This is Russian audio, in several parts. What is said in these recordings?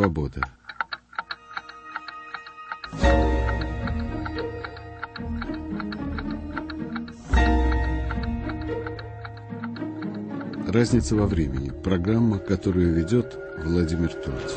свобода. Разница во времени. Программа, которую ведет Владимир Турцев.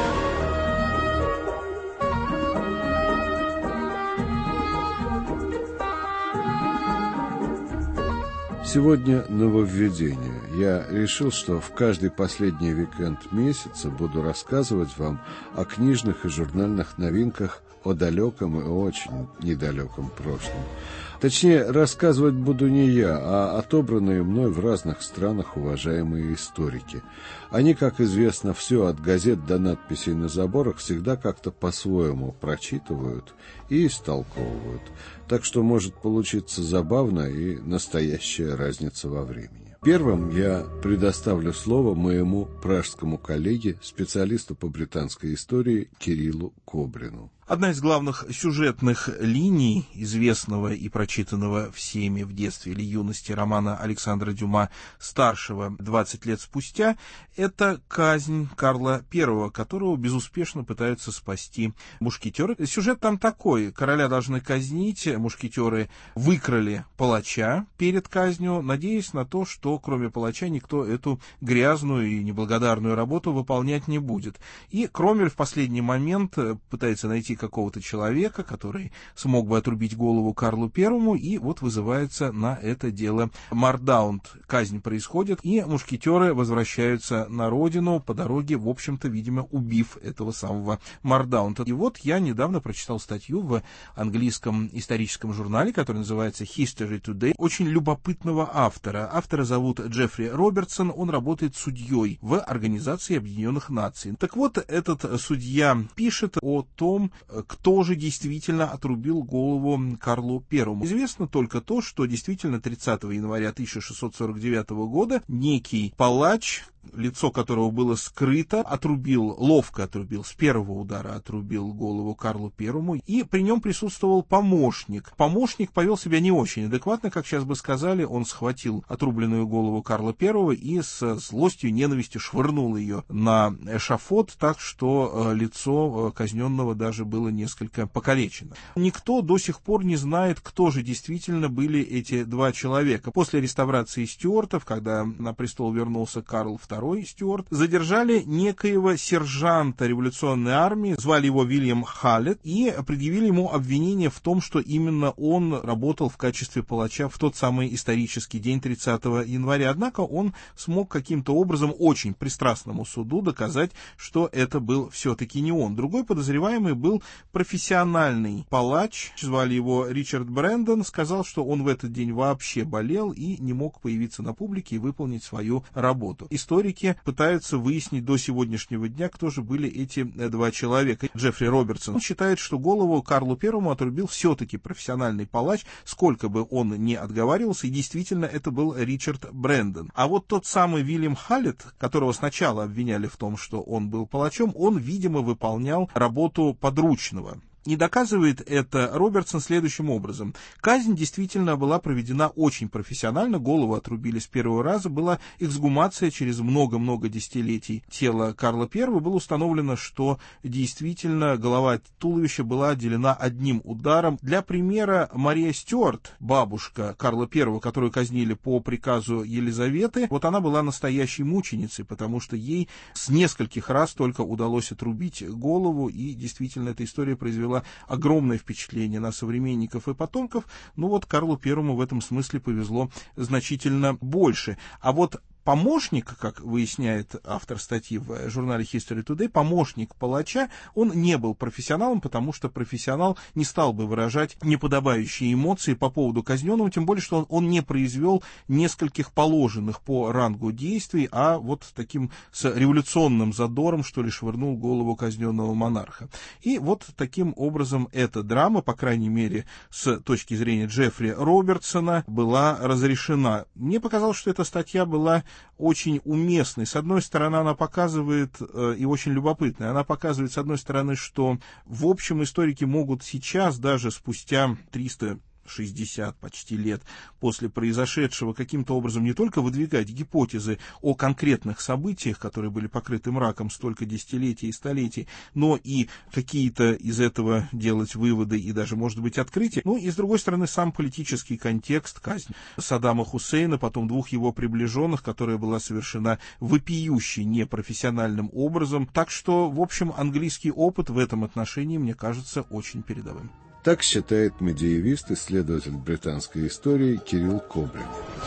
Сегодня нововведение. Я решил, что в каждый последний уикенд месяца буду рассказывать вам о книжных и журнальных новинках о далеком и очень недалеком прошлом. Точнее, рассказывать буду не я, а отобранные мной в разных странах уважаемые историки. Они, как известно, все от газет до надписей на заборах всегда как-то по-своему прочитывают и истолковывают. Так что может получиться забавно и настоящая разница во времени. Первым я предоставлю слово моему пражскому коллеге, специалисту по британской истории Кириллу Кобрину. Одна из главных сюжетных линий известного и прочитанного всеми в детстве или юности романа Александра Дюма-старшего «20 лет спустя» — это казнь Карла I, которого безуспешно пытаются спасти мушкетеры. Сюжет там такой: короля должны казнить, мушкетеры выкрали палача перед казнью, надеясь на то, что кроме палача никто эту грязную и неблагодарную работу выполнять не будет. И Кромвель в последний момент пытается найти какого-то человека, который смог бы отрубить голову Карлу Первому, и вот вызывается на это дело Мордаунд. Казнь происходит, и мушкетеры возвращаются на родину, по дороге, в общем-то, видимо, убив этого самого Мордаунда. И вот я недавно прочитал статью в английском историческом журнале, который называется History Today, очень любопытного автора. Автора зовут Джеффри Робертсон, он работает судьей в Организации Объединенных Наций. Так вот, этот судья пишет о том, кто же действительно отрубил голову Карлу Первому. Известно только то, что действительно 30 января 1649 года некий палач, лицо которого было скрыто, ловко отрубил, с первого удара отрубил голову Карлу Первому, и при нем присутствовал помощник. Помощник повел себя не очень адекватно, как сейчас бы сказали, он схватил отрубленную голову Карла Первого и с злостью и ненавистью швырнул ее на эшафот, так что лицо казненного даже было несколько покалечено. Никто до сих пор не знает, кто же действительно были эти два человека. После реставрации Стюартов, когда на престол вернулся Карл II Стюарт, задержали некоего сержанта революционной армии, звали его Вильям Халлет, и предъявили ему обвинение в том, что именно он работал в качестве палача в тот самый исторический день 30 января. Однако он смог каким-то образом очень пристрастному суду доказать, что это был все-таки не он. Другой подозреваемый был профессиональный палач, звали его Ричард Брэндон, сказал, что он в этот день вообще болел и не мог появиться на публике и выполнить свою работу. Историки пытаются выяснить до сегодняшнего дня, кто же были эти два человека. Джеффри Робертсон считает, что голову Карлу Первому отрубил все-таки профессиональный палач, сколько бы он ни отговаривался, и действительно это был Ричард Брэндон. А вот тот самый Вильям Халлет, которого сначала обвиняли в том, что он был палачом, он, видимо, выполнял работу подручного. И доказывает это Робертсон следующим образом. Казнь действительно была проведена очень профессионально, голову отрубили с первого раза, была эксгумация через много-много десятилетий тела Карла I, было установлено, что действительно голова от туловища была отделена одним ударом. Для примера, Мария Стюарт, бабушка Карла I, которую казнили по приказу Елизаветы, вот она была настоящей мученицей, потому что ей с нескольких раз только удалось отрубить голову, и действительно эта история произвела огромное впечатление на современников и потомков. Ну вот Карлу Первому в этом смысле повезло значительно больше. А вот помощник, как выясняет автор статьи в журнале History Today, помощник палача, он не был профессионалом, потому что профессионал не стал бы выражать неподобающие эмоции по поводу казненного, тем более, что он не произвел нескольких положенных по рангу действий, а вот таким с революционным задором, что ли, швырнул голову казненного монарха. И вот таким образом эта драма, по крайней мере, с точки зрения Джеффри Робертсона, была разрешена. Мне показалось, что эта статья была очень уместной. С одной стороны, она показывает, и очень любопытной, она показывает, с одной стороны, что, в общем, историки могут сейчас, даже спустя 300 60 почти лет после произошедшего, каким-то образом не только выдвигать гипотезы о конкретных событиях, которые были покрыты мраком столько десятилетий и столетий, но и какие-то из этого делать выводы и даже, может быть, открытия. Ну и, с другой стороны, сам политический контекст, казнь Саддама Хусейна, потом двух его приближенных, которая была совершена вопиюще непрофессиональным образом. Так что, в общем, английский опыт в этом отношении, мне кажется, очень передовым. Так считает медиевист, исследователь британской истории Кирилл Коблин.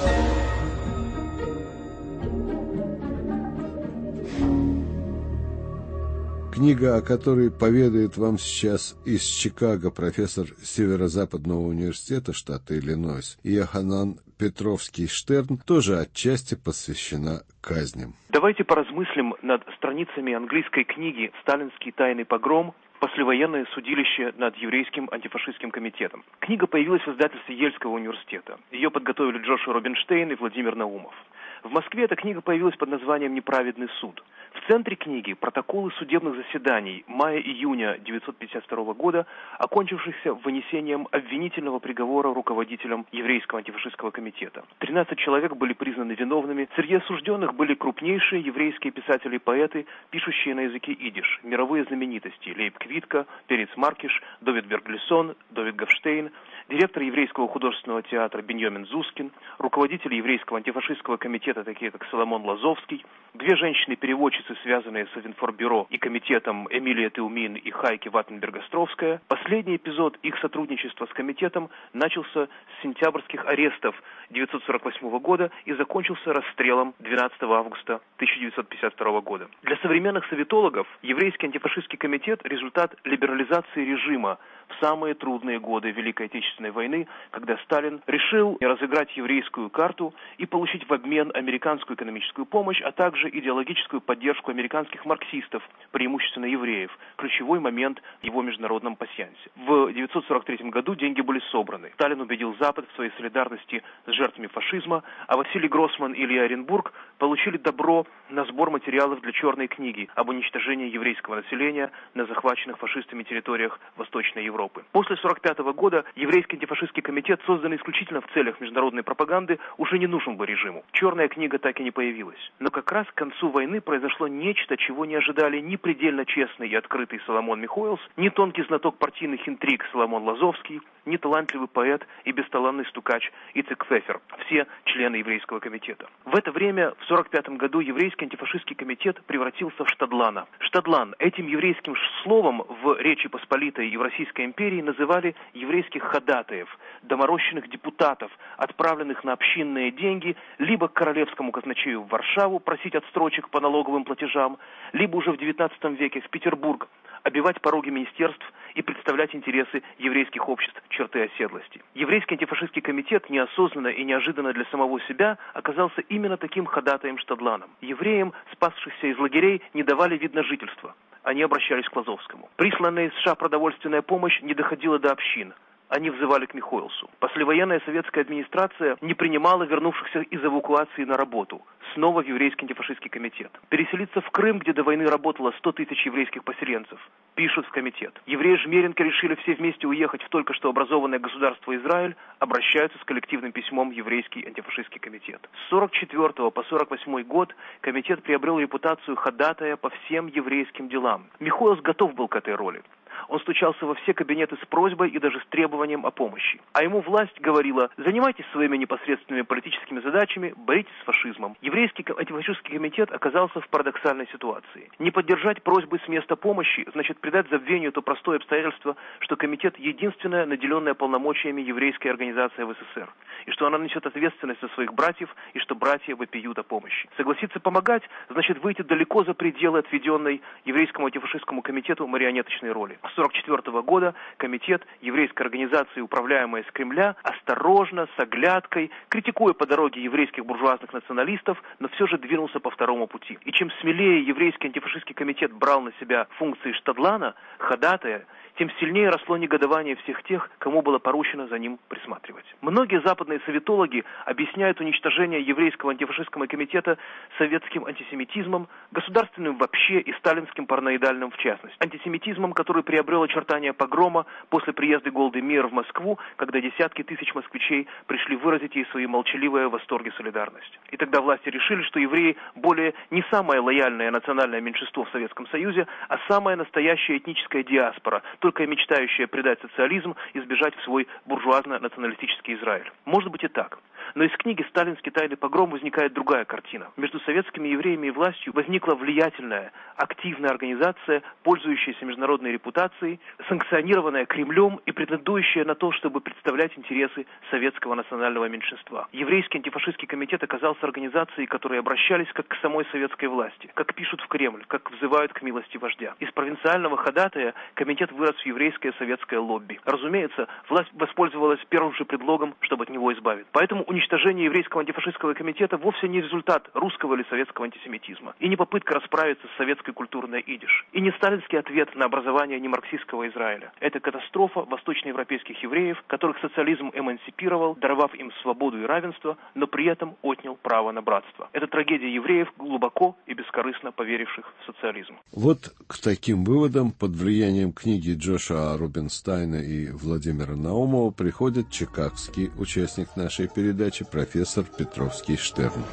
Книга, о которой поведает вам сейчас из Чикаго профессор Северо-Западного университета штата Иллинойс Йоханан Петровский-Штерн, тоже отчасти посвящена казням. Давайте поразмыслим над страницами английской книги «Сталинский тайный погром. Послевоенное судилище над еврейским антифашистским комитетом». Книга появилась в издательстве Ельского университета. Ее подготовили Джошуа Рубинштейн и Владимир Наумов. В Москве эта книга появилась под названием «Неправедный суд». В центре книги протоколы судебных заседаний мая-июня 1952 года, окончившихся вынесением обвинительного приговора руководителям еврейского антифашистского комитета. 13 человек были признаны виновными. Среди осужденных были крупнейшие еврейские писатели и поэты, пишущие на языке идиш, мировые знаменитости Лейб Квитко, Перец Маркиш, Довид Берглисон, Довид Гофштейн, директор еврейского художественного театра Беньямин Зускин, руководители еврейского антифашистского комитета, такие как Соломон Лазовский, две женщины-переводчицы, связанные с Информбюро и комитетом Эмилия Теумин и Хайки Ваттенберг-Островская. Последний эпизод их сотрудничества с комитетом начался с сентябрьских арестов 1948 года и закончился расстрелом 12 августа 1952 года. Для современных советологов еврейский антифашистский комитет – результат либерализации режима в самые трудные годы Великой Отечественной войны, когда Сталин решил разыграть еврейскую карту и получить в обмен американскую экономическую помощь, а также идеологическую поддержку американских марксистов, преимущественно евреев, ключевой момент в его международном пасьянсе. В 1943 году деньги были собраны. Сталин убедил Запад в своей солидарности с жертвами фашизма, а Василий Гроссман и Илья Оренбург получили добро на сбор материалов для черной книги об уничтожении еврейского населения на захваченных фашистами территориях Восточной Европы. После 1945 года еврейский антифашистский комитет, созданный исключительно в целях международной пропаганды, уже не нужен был режиму. Черная книга так и не появилась. Но как раз к концу войны произошло нечто, чего не ожидали ни предельно честный и открытый Соломон Михоэлс, ни тонкий знаток партийных интриг Соломон Лазовский, ни талантливый поэт и бесталанный стукач Ицек Фефер, все члены еврейского комитета. В это время, в 1945 году, еврейский антифашистский комитет превратился в штадлана. Штадлан, этим еврейским словом в Речи Посполитой и в Российской империи называли еврейских ходатаев, доморощенных депутатов, отправленных на общинные деньги либо к королевскому казначею в Варшаву просить отстрочек по налоговым платежам, либо уже в XIX веке в Петербург обивать пороги министерств и представлять интересы еврейских обществ черты оседлости. Еврейский антифашистский комитет неосознанно и неожиданно для самого себя оказался именно таким ходатаем-штадланом. Евреям, спасшихся из лагерей, не давали вид на жительство. Они обращались к Лазовскому. Присланная из США продовольственная помощь не доходила до общин. Они взывали к Михоэлсу. Послевоенная советская администрация не принимала вернувшихся из эвакуации на работу. Снова в еврейский антифашистский комитет. Переселиться в Крым, где до войны работало 100 тысяч еврейских поселенцев. Пишут в комитет. Евреи Жмеренко решили все вместе уехать в только что образованное государство Израиль, обращаются с коллективным письмом в еврейский антифашистский комитет. С 1944 по 1948 год комитет приобрел репутацию ходатая по всем еврейским делам. Михоэлс готов был к этой роли. Он стучался во все кабинеты с просьбой и даже с требованием о помощи. А ему власть говорила: занимайтесь своими непосредственными политическими задачами, боритесь с фашизмом. Еврейский антифашистский комитет оказался в парадоксальной ситуации. Не поддержать просьбы с места помощи значит придать забвению то простое обстоятельство, что комитет — единственная наделенная полномочиями еврейская организация в СССР, и что она несет ответственность за своих братьев, и что братья вопиют о помощи. Согласиться помогать значит выйти далеко за пределы отведенной еврейскому антифашистскому комитету марионеточной роли. С 1944 года комитет еврейской организации, управляемой из Кремля, осторожно, с оглядкой, критикуя по дороге еврейских буржуазных националистов, но все же двинулся по второму пути. И чем смелее еврейский антифашистский комитет брал на себя функции штадлана, ходатая, тем сильнее росло негодование всех тех, кому было поручено за ним присматривать. Многие западные советологи объясняют уничтожение еврейского антифашистского комитета советским антисемитизмом, государственным вообще и сталинским параноидальным в частности. Антисемитизмом, который приобрел приобрел очертания погрома после приезда Голды Меир в Москву, когда десятки тысяч москвичей пришли выразить ей свои молчаливые восторги и солидарность. И тогда власти решили, что евреи более не самое лояльное национальное меньшинство в Советском Союзе, а самая настоящая этническая диаспора, только мечтающая предать социализм и сбежать в свой буржуазно-националистический Израиль. Может быть и так. Но из книги «Сталинский тайный погром» возникает другая картина. Между советскими евреями и властью возникла влиятельная, активная организация, пользующаяся международной репутацией, санкционированная Кремлем и претендующая на то, чтобы представлять интересы советского национального меньшинства. Еврейский антифашистский комитет оказался организацией, которые обращались как к самой советской власти, как пишут в Кремль, как взывают к милости вождя. Из провинциального ходатая комитет вырос в еврейское советское лобби. Разумеется, власть воспользовалась первым же предлогом, чтобы от него избавиться. Поэтому уничтожение еврейского антифашистского комитета вовсе не результат русского или советского антисемитизма, и не попытка расправиться с советской культурной идиш, и не сталинский ответ на образование немарксистского Израиля. Это катастрофа восточноевропейских евреев, которых социализм эмансипировал, даровав им свободу и равенство, но при этом отнял право на братство. Это трагедия евреев, глубоко и бескорыстно поверивших в социализм. Вот к таким выводам под влиянием книги Джошуа Рубинштейна и Владимира Наумова приходит чикагский участник нашей передачи профессор Петровский-Штерн.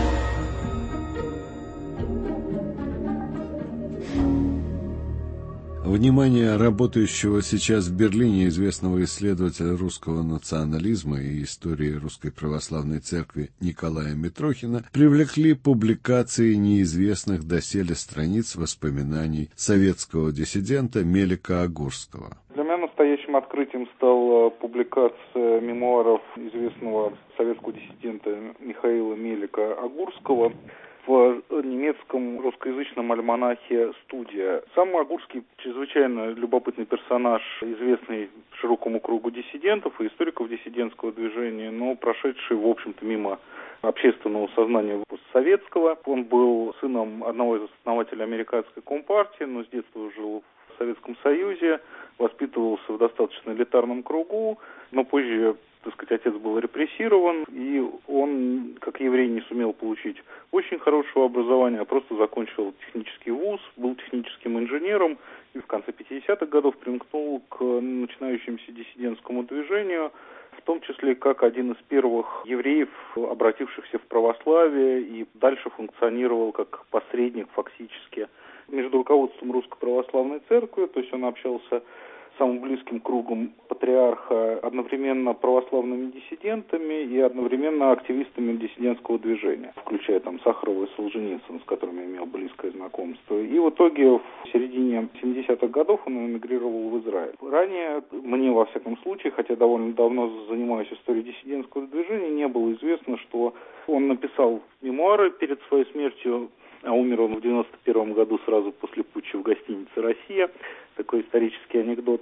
Внимание работающего сейчас в Берлине известного исследователя русского национализма и истории Русской Православной Церкви Николая Митрохина привлекли публикации неизвестных доселе страниц воспоминаний советского диссидента Мелика Огурского. Для меня настоящим открытием стала публикация мемуаров известного советского диссидента Михаила Мелика Огурского в немецком русскоязычном альманахе «Студия». Сам Огурский чрезвычайно любопытный персонаж, известный широкому кругу диссидентов и историков диссидентского движения, но прошедший, в общем-то, мимо общественного сознания постсоветского. Он был сыном одного из основателей американской компартии, но с детства жил в Советском Союзе, воспитывался в достаточно элитарном кругу, но позже, так сказать, отец был репрессирован, и он, как еврей, не сумел получить очень хорошего образования, а просто закончил технический вуз, был техническим инженером и в конце 50-х годов примкнул к начинающемуся диссидентскому движению, в том числе как один из первых евреев, обратившихся в православие, и дальше функционировал как посредник фактически между руководством Русской Православной Церкви, то есть он общался с самым близким кругом патриарха, одновременно православными диссидентами и одновременно активистами диссидентского движения, включая там Сахарова и Солженицына, с которыми имел близкое знакомство. И в итоге в середине 70-х годов он эмигрировал в Израиль. Ранее мне, во всяком случае, хотя довольно давно занимаюсь историей диссидентского движения, не было известно, что он написал мемуары перед своей смертью, а умер он в 91 году сразу после путча в гостинице «Россия». Такой исторический анекдот.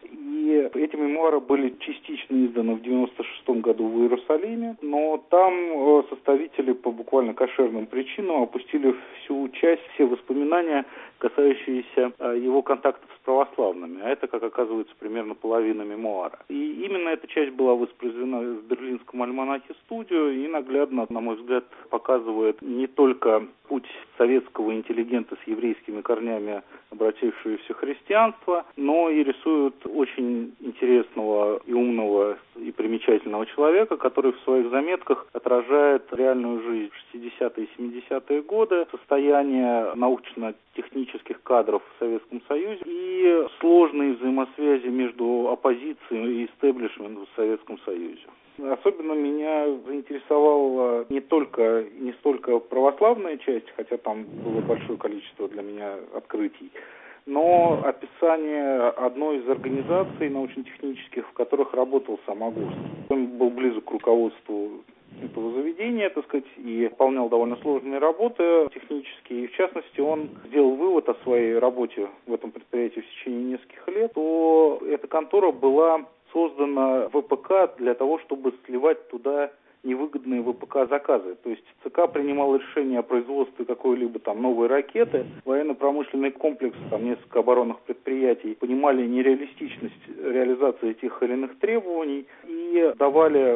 И эти мемуары были частично изданы в 96 году в Иерусалиме, но там составители по буквально кошерным причинам опустили всю часть, все воспоминания, касающиеся его контактов с православными, а это, как оказывается, примерно половина мемуара. И именно эта часть была воспроизведена в берлинском альманахе «Студию» и наглядно, на мой взгляд, показывает не только путь советского интеллигента с еврейскими корнями, обратившегося в христианство, но и рисует очень интересного и умного и примечательного человека, который в своих заметках отражает реальную жизнь в 60-е и 70-е годы, состояние научно-технических кадров в Советском Союзе и сложные взаимосвязи между оппозицией и истеблишментом в Советском Союзе. Особенно меня заинтересовала не столько православная часть, хотя там было большое количество для меня открытий, но описание одной из организаций научно-технических, в которых работал сам Огурский. Он был близок к руководству этого заведения, так сказать, и выполнял довольно сложные работы технические. И, в частности, он сделал вывод о своей работе в этом предприятии в течение нескольких лет, что эта контора была создана ВПК для того, чтобы сливать туда невыгодные ВПК заказы. То есть ЦК принимал решение о производстве какой-либо там новой ракеты, военно-промышленный комплекс, там несколько оборонных предприятий понимали нереалистичность реализации тех или иных требований и давали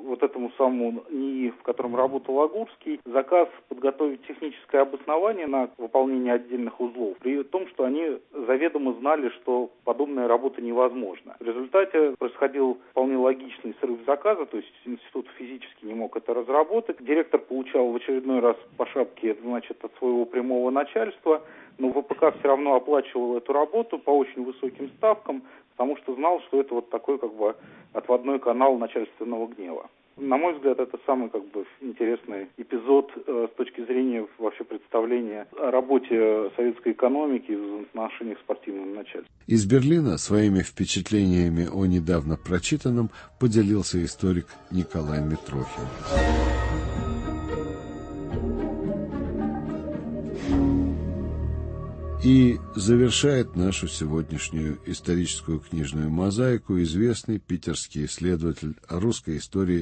вот этому самому НИИ, в котором работал Агурский, заказ подготовить техническое обоснование на выполнение отдельных узлов, при том, что они заведомо знали, что подобная работа невозможна. В результате происходил вполне логичный срыв заказа, то есть институт физически не мог это разработать. Директор получал в очередной раз по шапке, значит, от своего прямого начальства, но ВПК все равно оплачивал эту работу по очень высоким ставкам, потому что знал, что это вот такой как бы отводной канал начальственного гнева. На мой взгляд, это самый как бы интересный эпизод с точки зрения вообще представления о работе советской экономики в отношениях с партийным начальством. Из Берлина своими впечатлениями о недавно прочитанном поделился историк Николай Митрохин. И завершает нашу сегодняшнюю историческую книжную мозаику известный питерский исследователь русской истории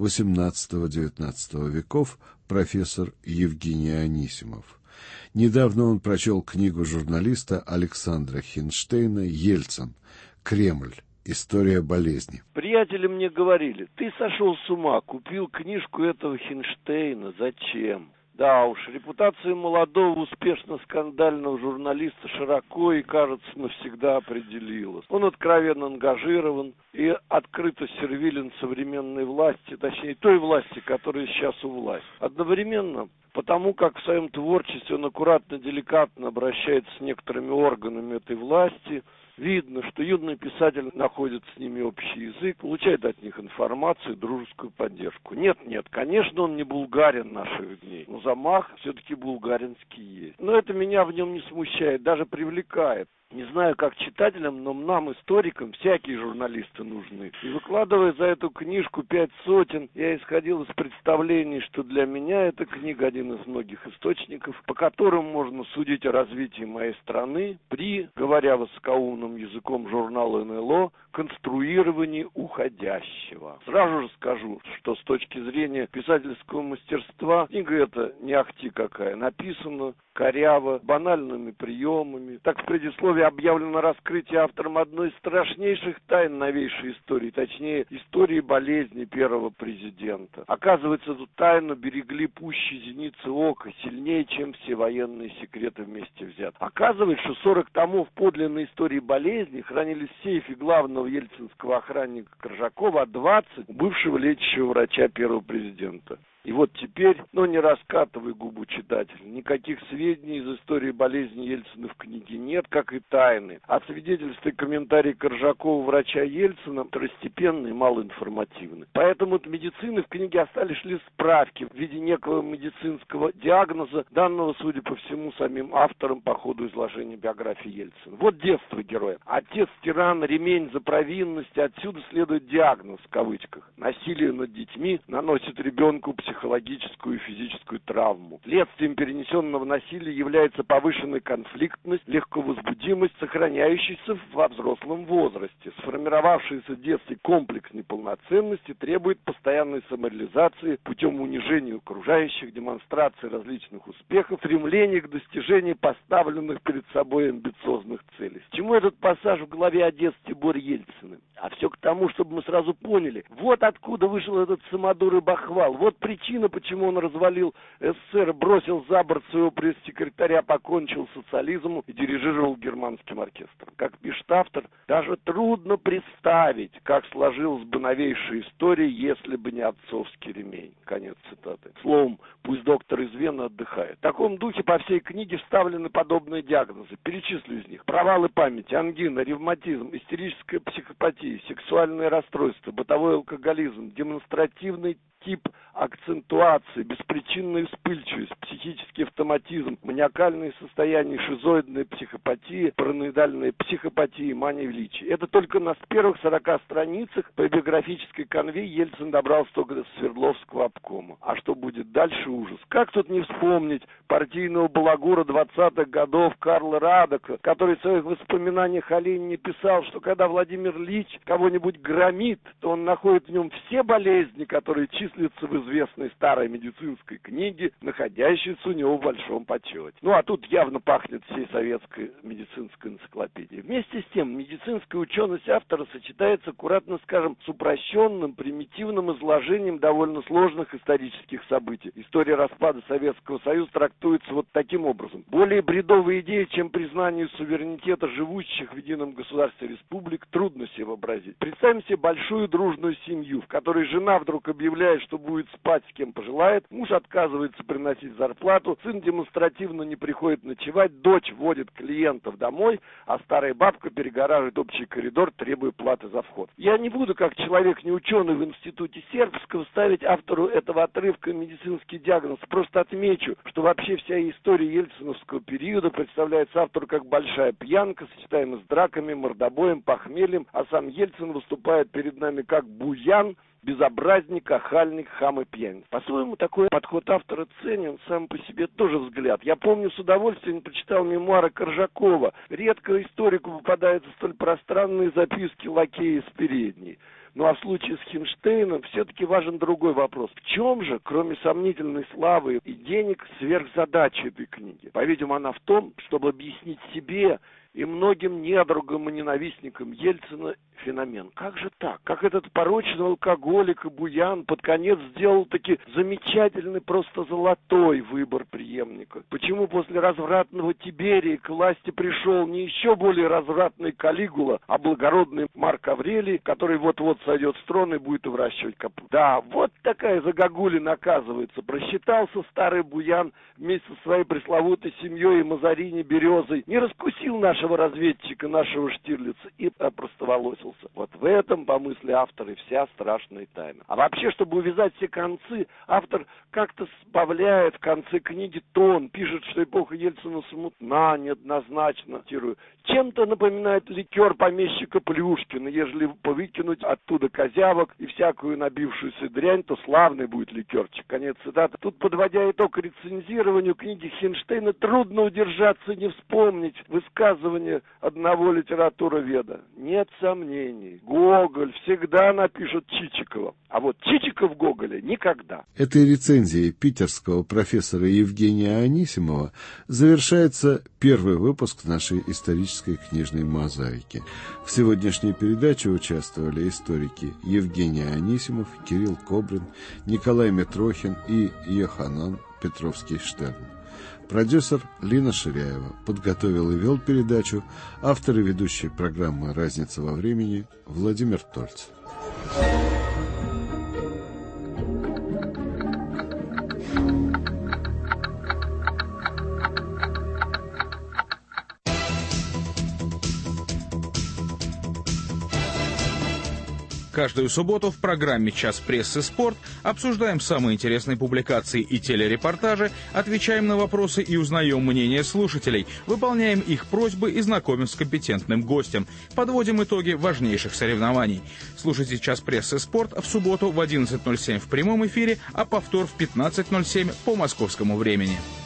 XVIII-XIX веков профессор Евгений Анисимов. Недавно он прочел книгу журналиста Александра Хинштейна «Ельцин. Кремль. История болезни». Приятели мне говорили: ты сошел с ума, купил книжку этого Хинштейна, зачем? Да уж, репутация молодого, успешно скандального журналиста широко и, кажется, навсегда определилась. Он откровенно ангажирован и открыто сервилен современной власти, точнее той власти, которая сейчас у власти. Одновременно, потому как в своем творчестве он аккуратно, деликатно обращается с некоторыми органами этой власти, видно, что юный писатель находит с ними общий язык, получает от них информацию, дружескую поддержку. Нет, конечно, он не булгарин наших дней, но замах все-таки булгаринский есть. Но это меня в нем не смущает, даже привлекает. Не знаю, как читателям, но нам, историкам, всякие журналисты нужны. И выкладывая за эту книжку 500, я исходил из представлений, что для меня эта книга один из многих источников, по которым можно судить о развитии моей страны при, говоря высокоумным языком журнала НЛО, конструировании уходящего. Сразу же скажу, что с точки зрения писательского мастерства книга эта не ахти какая, написана коряво, банальными приемами. Так в предисловии объявлено раскрытие автором одной из страшнейших тайн новейшей истории, точнее, истории болезни первого президента. Оказывается, эту тайну берегли пуще зеницы ока, сильнее, чем все военные секреты вместе взяты. Оказывается, что 40 томов подлинной истории болезни хранились в сейфе главного ельцинского охранника Коржакова, а 20 бывшего лечащего врача первого президента. И вот теперь, не раскатывай губу, читатель, никаких сведений из истории болезни Ельцина в книге нет, как и тайны. А свидетельства и комментарии Коржакова, врача Ельцина, второстепенны и малоинформативны. Поэтому от медицины в книге остались лишь справки в виде некого медицинского диагноза, данного, судя по всему, самим автором по ходу изложения биографии Ельцина. Вот детство героя. Отец тиран, ремень за провинность, отсюда следует диагноз, в кавычках. Насилие над детьми наносит ребенку психологическую и физическую травму. Следствием перенесенного насилия является повышенная конфликтность, легковозбудимость, сохраняющаяся во взрослом возрасте. Сформировавшийся в детстве комплекс неполноценности требует постоянной самореализации путем унижения окружающих, демонстрации различных успехов, стремления к достижению поставленных перед собой амбициозных целей. К чему этот пассаж в главе о детстве Бори Ельцина? А все к тому, чтобы мы сразу поняли, вот откуда вышел этот самодур и бахвал, вот причина, почему он развалил СССР, бросил за борт своего пресс-секретаря, покончил с социализмом и дирижировал германским оркестром. Как пишет автор, даже трудно представить, как сложилась бы новейшая история, если бы не отцовский ремень. Конец цитаты. Словом, пусть доктор из Вены отдыхает. В таком духе по всей книге вставлены подобные диагнозы. Перечислю из них. Провалы памяти, ангина, ревматизм, истерическая психопатия, сексуальное расстройство, бытовой алкоголизм, демонстративный тип акцентуации, беспричинная вспыльчивость, психический автоматизм, маниакальные состояния, шизоидная психопатия, параноидальная психопатия, мания величия. Это только на первых 40 страницах по биографической канве Ельцин добрался только до Свердловского обкома. А что будет дальше, ужас. Как тут не вспомнить партийного балагура 20-х годов Карла Радека, который в своих воспоминаниях о Ленине писал, что когда Владимир Ильич кого-нибудь громит, то он находит в нем все болезни, которые чисто числится в известной старой медицинской книге, находящейся у него в большом почете. Ну а тут явно пахнет всей советской медицинской энциклопедией. Вместе с тем, медицинская ученость автора сочетается, аккуратно скажем, с упрощенным, примитивным изложением довольно сложных исторических событий. История распада Советского Союза трактуется вот таким образом. Более бредовые идеи, чем признание суверенитета живущих в едином государстве республик, трудно себе вообразить. Представим себе большую дружную семью, в которой жена вдруг объявляет, что будет спать с кем пожелает, муж отказывается приносить зарплату, сын демонстративно не приходит ночевать, дочь водит клиентов домой, а старая бабка перегораживает общий коридор, требуя платы за вход. Я не буду, как человек неученый в институте Сербского, ставить автору этого отрывка медицинский диагноз. Просто отмечу, что вообще вся история ельциновского периода представляется автору как большая пьянка, сочетаемая с драками, мордобоем, похмельем, а сам Ельцин выступает перед нами как буян, безобразник, охальник, хам и пьяница. По-своему, такой подход автора ценен сам по себе тоже взгляд. Я помню, с удовольствием прочитал мемуары Коржакова. Редко историку попадаются столь пространные записки лакея с передней. Ну а в случае с Хинштейном все-таки важен другой вопрос. В чем же, кроме сомнительной славы и денег, сверхзадача этой книги? По-видимому, она в том, чтобы объяснить себе и многим недругам и ненавистникам Ельцина феномен. Как же так? Как этот порочный алкоголик и буян под конец сделал таки замечательный, просто золотой выбор преемника? Почему после развратного Тиберия к власти пришел не еще более развратный Калигула, а благородный Марк Аврелий, который вот-вот сойдет с трона и будет выращивать капусту? Да, вот такая загогулина оказывается. Просчитался старый буян вместе со своей пресловутой семьей и Мазарини Березой, не раскусил нашего разведчика, нашего Штирлица и опростоволосился. Вот в этом, по мысли автора, и вся страшная тайна. А вообще, чтобы увязать все концы, автор как-то сбавляет в конце книги тон, пишет, что эпоха Ельцина смутна, неоднозначно, цитирую, чем-то напоминает ликер помещика Плюшкина, ежели повыкинуть оттуда козявок и всякую набившуюся дрянь, то славный будет ликерчик. Конец цитаты. Тут, подводя итог рецензированию книги Хинштейна, трудно удержаться и не вспомнить высказывание одного литературоведа. Нет сомнений, Гоголь всегда напишет Чичикова, а вот Чичиков Гоголя никогда. Этой рецензией питерского профессора Евгения Анисимова завершается первый выпуск нашей исторической книжной мозаики. В сегодняшней передаче участвовали историки Евгений Анисимов, Кирилл Кобрин, Николай Митрохин и Йоханан Петровский-Штерн. Продюсер Лина Ширяева. Подготовил и вел передачу автор и ведущий программы «Разница во времени» Владимир Тольц. Каждую субботу в программе «Час прессы. Спорт» обсуждаем самые интересные публикации и телерепортажи, отвечаем на вопросы и узнаем мнение слушателей, выполняем их просьбы и знакомим с компетентным гостем, подводим итоги важнейших соревнований. Слушайте «Час прессы. Спорт» в субботу в 11:07 в прямом эфире, а повтор в 15:07 по московскому времени.